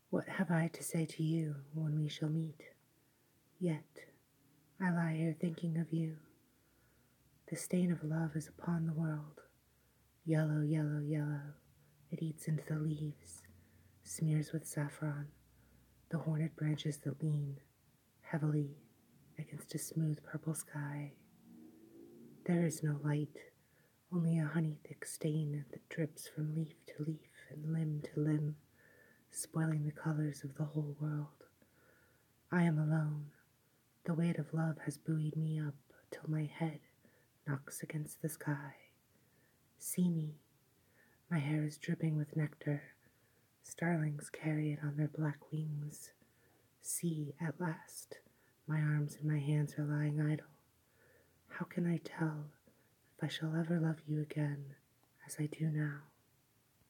What have I to say to you when we shall meet? Yet I lie here thinking of you. The stain of love is upon the world. Yellow, yellow, yellow. It eats into the leaves, smears with saffron, the horned branches that lean heavily against a smooth purple sky. There is no light, only a honey-thick stain that drips from leaf to leaf and limb to limb, spoiling the colors of the whole world. I am alone. The weight of love has buoyed me up till my head knocks against the sky. See me. My hair is dripping with nectar. Starlings carry it on their black wings. See, at last, my arms and my hands are lying idle. How can I tell if I shall ever love you again as I do now?